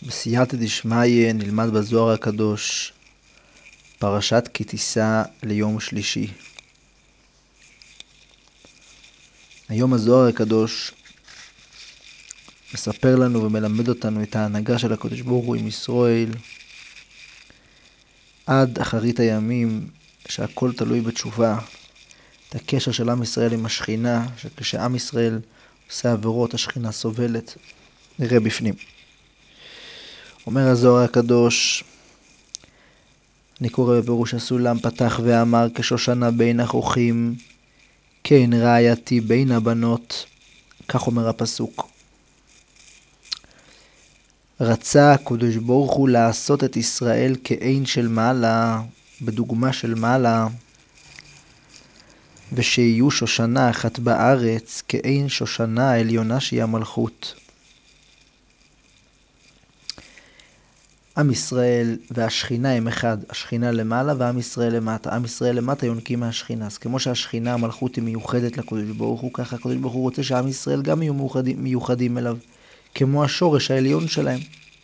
בסייעתא דשמיא נלמד בזוהר הקדוש פרשת כי תישא ליום שלישי. היום הזוהר הקדוש מספר לנו ומלמד אותנו את ההנהגה של הקדוש ברוך הוא עם ישראל עד אחרית הימים, שהכל תלוי בתשובה, את הקשר של עם ישראל עם השכינה, שכשעם ישראל עושה עבירות השכינה סובלת. נראה בפנים. אומר הזוהר הקדוש, אני קורא בפירוש הסולם, פתח ואמר כשושנה בין החוכים, כן רעייתי בין הבנות. כך אומר הפסוק. רצה הקדוש ברוך הוא לעשות את ישראל כעין של מעלה, בדוגמה של מעלה, ושיהיו שושנה אחת בארץ כעין שושנה העליונה שהיא המלכות. עם ישראל והשכינה הם אחד, השכינה למעלה ועם ישראל למטה. עם ישראל למטה יונקים מהשכינה. אז כמו שהשכינה, המלכות, היא מיוחדת לקדוש ברוך הוא, ככה הקדוש ברוך הוא רוצה שעם ישראל גם יהיו מיוחדים אליו, כמו השורש העליון שלהם.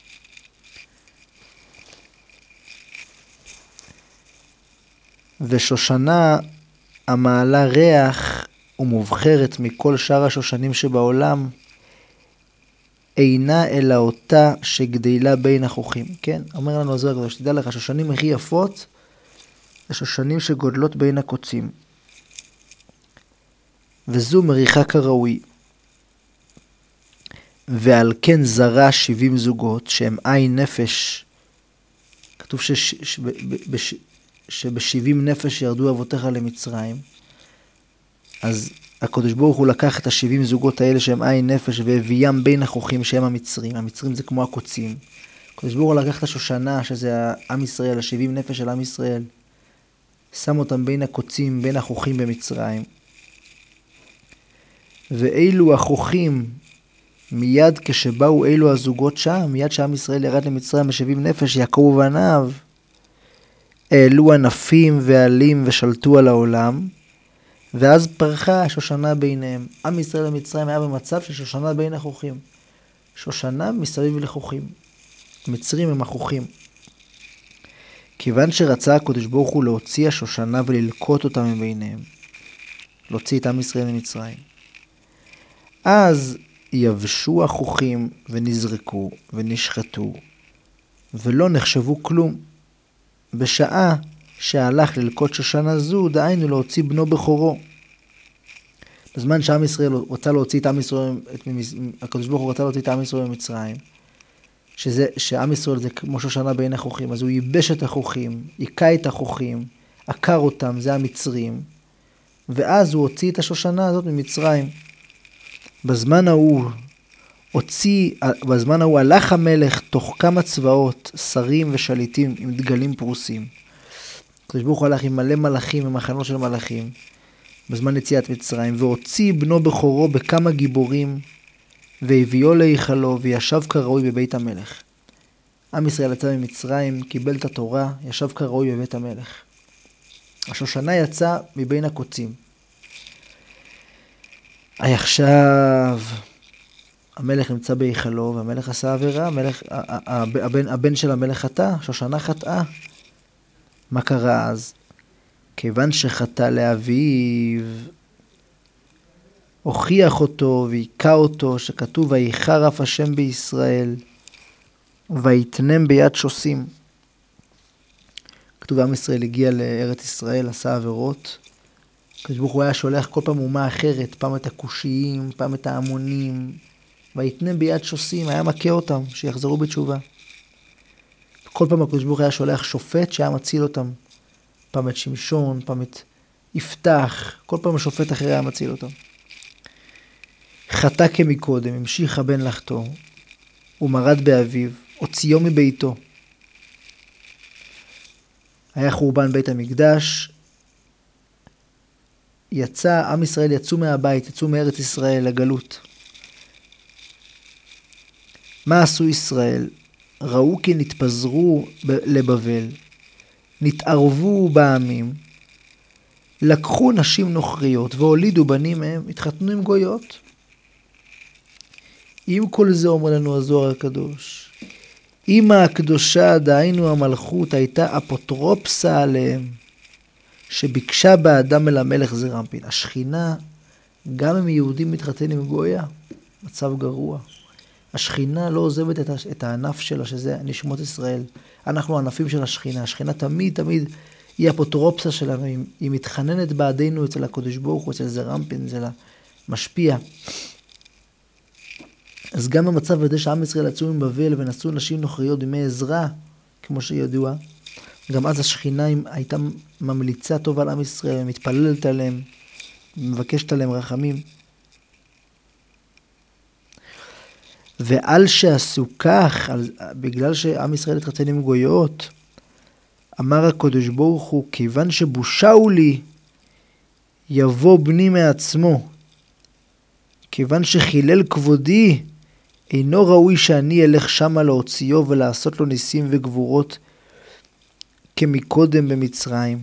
ושושנה המעלה ריח ומובחרת מכל שאר השושנים שבעולם, אינה אלא אותה שגדלה בין החוכים. כן, אומר לנו הזוהר הקדוש, תדע לך, השושנים הכי יפות, השושנים שגודלות בין הקוצים. וזו מריחה כראוי. ועל כן זרה 70 זוגות, שהם עין נפש. כתוב שב-70 נפש ירדו אבותיך למצרים. אז הקדוש ברוך הוא לקח את ה-70 זוגות האלה שהם עין נפש, והביאם בין החוכים שהם המצרים. המצרים זה כמו הקוצים. הקדוש ברוך הוא לקח את השושנה, שזה עם ישראל, ה-70 נפש של עם ישראל, שם אותם בין הקוצים, בין החוכים במצרים. ואילו החוכים, מיד כשבאו אילו הזוגות שם, מיד שעם ישראל ירד למצרים ב-70 נפש, יעקב ובניו, העלו ענפים ועלים ושלטו על העולם, ואז פרחה השושנה ביניהם. עם ישראל במצרים היה במצב של שושנה בין החוכים. שושנה מסביב לחוכים. המצרים הם החוכים. כיוון שרצה הקדוש ברוך הוא להוציא השושנה וללקוט אותם מביניהם, להוציא את עם ישראל ממצרים, אז יבשו החוכים ונזרקו ונשחטו ולא נחשבו כלום. בשעה שהלך ללקוט שושנה זו, דהיינו להוציא בנו בכורו. בזמן שעם ישראל רצה להוציא את עם ישראל, הקדוש ברוך הוא רצה להוציא את עם ישראל ממצרים, שעם ישראל זה כמו שושנה בין החוכים, אז הוא ייבש את החוכים, יקע את החוכים, עקר אותם, זה המצרים, ואז הוא הוציא את השושנה הזאת ממצרים. בזמן ההוא הלך המלך תוך כמה צבאות, שרים ושליטים עם דגלים פרוסים. הקדוש ברוך הוא הלך עם מלא מלאכים ומחנות של מלאכים בזמן יציאת מצרים, והוציא בנו בכורו בכמה גיבורים, והביאו להיכלו, וישב כראוי בבית המלך. עם ישראל יצא ממצרים, קיבל את התורה, ישב כראוי בבית המלך. השושנה יצא מבין הקוצים. עכשיו המלך נמצא בהיכלו, והמלך עשה עבירה, הבן של המלך חטא, שושנה חטאה. מה קרה אז? כיוון שחטא לאביו, הוכיח אותו ויקע אותו, שכתוב ויחרף השם בישראל ויתנם ביד שוסים. כתוב עם ישראל הגיע לארץ ישראל, עשה עבירות. הקדוש ברוך הוא היה שולח כל פעם אומה אחרת, פעם את הכושיים, פעם את ההמונים, ויתנם ביד שוסים, היה מכה אותם שיחזרו בתשובה. כל פעם הקדוש ברוך הוא היה שולח שופט שהיה מציל אותם. פעם את שמשון, פעם את יפתח, כל פעם השופט אחר היה מציל אותם. חטא כמקודם, המשיך הבן לחטוא, ומרד באביו, הוציאו מביתו. היה חורבן בית המקדש, עם ישראל יצאו מהבית, יצאו מארץ ישראל לגלות. מה עשו ישראל? ראו כי נתפזרו לבבל, נתערבו בעמים, לקחו נשים נוכריות והולידו בנים מהם, התחתנו עם גויות. עם כל זה אומר לנו הזוהר הקדוש, אמא הקדושה, דהיינו המלכות, הייתה אפוטרופסה עליהם, שביקשה באדם אל המלך זר אנפין. השכינה, גם אם יהודים מתחתן עם גויה, מצב גרוע. השכינה לא עוזבת את הענף שלה, שזה נשמות ישראל. אנחנו הענפים של השכינה. השכינה תמיד היא אפוטרופסה שלנו. היא מתחננת בעדינו אצל הקדוש ברוך הוא, אצל זר אנפין, אצל המשפיע. אז גם במצב הזה שעם ישראל יצאו מבבל ונשאו נשים נוכריות בימי עזרא, כמו שידוע, גם אז השכינה הייתה ממליצה טוב על עם ישראל, מתפללת עליהם, מבקשת עליהם רחמים. ועל שעשו כך, בגלל שעם ישראל התחתן עם גויות, אמר הקדוש ברוך הוא, כיוון שבושהו לי, יבוא בני מעצמו. כיוון שחילל כבודי, אינו ראוי שאני אלך שמה להוציאו ולעשות לו ניסים וגבורות כמקודם במצרים.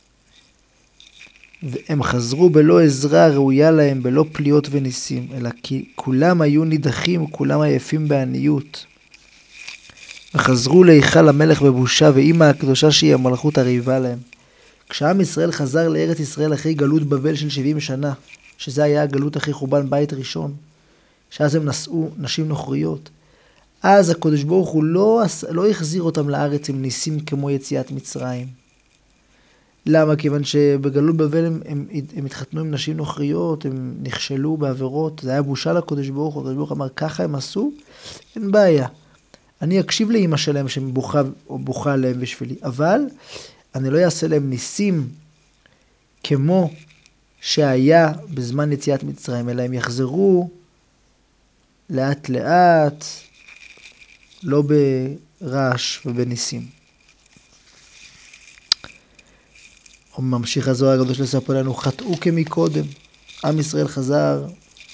והם חזרו בלא עזרה ראויה להם, בלא פליאות וניסים, אלא כי כולם היו נידחים, כולם עייפים בעניות. וחזרו להיכל המלך בבושה, ואמא הקדושה שהיא המלכות הריבה להם. כשעם ישראל חזר לארץ ישראל אחרי גלות בבל של 70 שנה, שזה היה הגלות אחרי חורבן בית ראשון, שאז הם נשאו נשים נוכריות, אז הקדוש ברוך הוא לא החזיר אותם לארץ עם ניסים כמו יציאת מצרים. למה? כיוון שבגלות בבל הם התחתנו עם נשים נוכריות, הם נכשלו בעבירות, זה היה בושה לקדוש ברוך הוא. הקדוש ברוך הוא אמר, ככה הם עשו, אין בעיה. אני אקשיב לאמא שלהם שבוכה עליהם בשבילי, אבל אני לא אעשה להם ניסים כמו שהיה בזמן יציאת מצרים, אלא הם יחזרו לאט לאט, לא ברעש ובניסים. הוא ממשיך הזוהר הקדוש לספר לנו, חטאו כמקודם. עם ישראל חזר,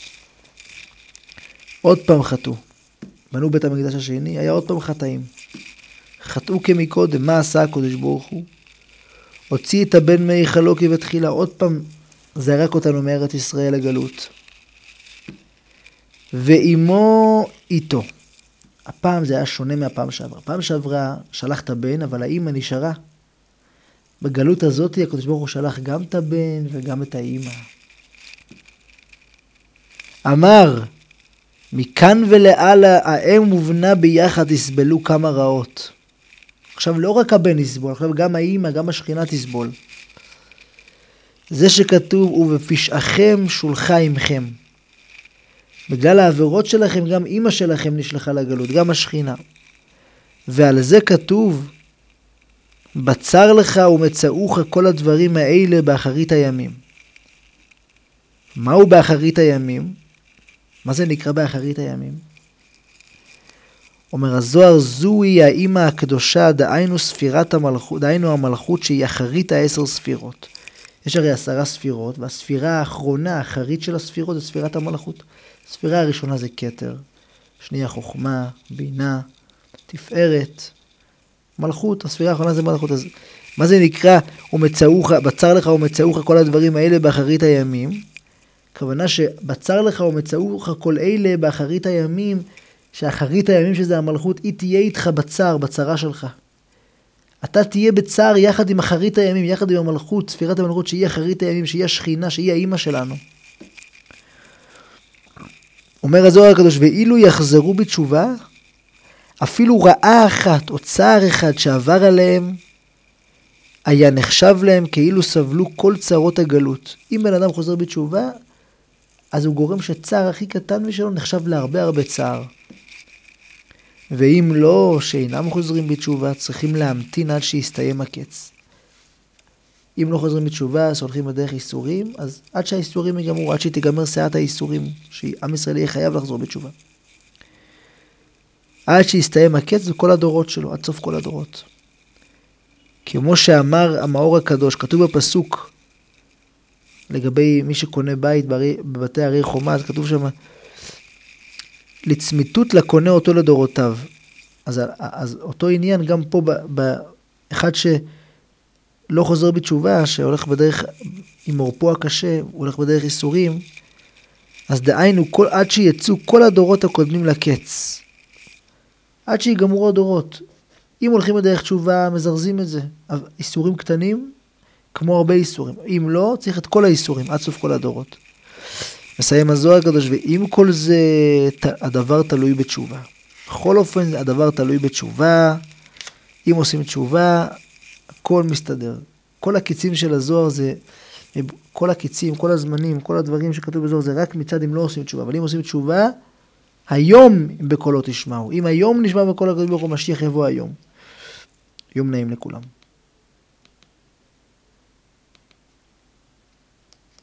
עוד פעם חטאו. בנו בית המקדש השני, היה עוד פעם חטאים. חטאו כמקודם. מה עשה הקדוש ברוך הוא? הוציא את הבן מהיכלו כבתחילה, עוד פעם זרק אותנו מארץ ישראל לגלות. ואימו איתו. הפעם זה היה שונה מהפעם שעברה. הפעם שעברה שלח את הבן, אבל האמא נשארה. בגלות הזאת הקדוש ברוך הוא שלח גם את הבן וגם את האמא. אמר, מכאן ולעלה האם ובנה ביחד יסבלו כמה רעות. עכשיו לא רק הבן יסבול, עכשיו גם האמא, גם השכינה תסבול. זה שכתוב, ובפשעכם שולחה עמכם. בגלל העבירות שלכם, גם אמא שלכם נשלחה לגלות, גם השכינה. ועל זה כתוב, בצר לך ומצאוך כל הדברים האלה באחרית הימים. מהו באחרית הימים? מה זה נקרא באחרית הימים? אומר הזוהר, זוהי האמא הקדושה, דהיינו ספירת המלכות, דהיינו המלכות שהיא אחרית 10 ספירות. יש הרי 10 ספירות, והספירה האחרונה, האחרית של הספירות, זה ספירת המלכות. הספירה הראשונה זה כתר, שנייה חוכמה, בינה, תפארת, מלכות. הספירה האחרונה זה מלכות. אז מה זה נקרא, ומצאוך, בצר לך ומצאוך כל הדברים האלה באחרית הימים? הכוונה שבצר לך ומצאוך כל אלה באחרית הימים, שאחרית הימים שזה המלכות, היא תהיה איתך בצר, בצרה שלך. אתה תהיה בצער יחד עם אחרית הימים, יחד עם המלכות, ספירת המלכות שהיא אחרית הימים, שהיא השכינה, שהיא האמא שלנו. אומר הזוהר הקדוש, ואילו יחזרו בתשובה, אפילו רעה אחת או צער אחד שעבר עליהם, היה נחשב להם כאילו סבלו כל צרות הגלות. אם בן אדם חוזר בתשובה, אז הוא גורם שצער הכי קטן משלו נחשב להרבה הרבה צער. ואם לא, שאינם חוזרים בתשובה, צריכים להמתין עד שיסתיים הקץ. אם לא חוזרים בתשובה, שהולכים בדרך איסורים, אז עד שהאיסורים ייגמרו, עד שתיגמר סעת האיסורים, שעם ישראל יהיה חייב לחזור בתשובה. עד שיסתיים הקץ וכל הדורות שלו, עד סוף כל הדורות. כמו שאמר המאור הקדוש, כתוב בפסוק, לגבי מי שקונה בית בבתי הרי חומה, אז כתוב שם, לצמיתות לקונה אותו לדורותיו. אז אותו עניין גם פה, באחד שלא חוזר בתשובה, שהולך בדרך עם עורפו הקשה, הוא הולך בדרך איסורים, אז דהיינו עד שיצאו כל הדורות הקודמים לקץ. עד שיגמרו הדורות. אם הולכים בדרך תשובה, מזרזים את זה. איסורים קטנים, כמו הרבה איסורים. אם לא, צריך את כל האיסורים, עד סוף כל הדורות. מסיים הזוהר הקדוש, ואם כל זה, הדבר תלוי בתשובה. בכל אופן, הדבר תלוי בתשובה. אם עושים תשובה, הכל מסתדר. כל הקיצים של הזוהר זה, כל הקיצים, כל הזמנים, כל הדברים שכתוב בזוהר, זה רק מצד אם לא עושים תשובה. אבל אם עושים תשובה, היום בקולו תשמעו. אם היום נשמע בקול הקדוש ברוך הוא, משיח יבוא היום. יום נעים לכולם.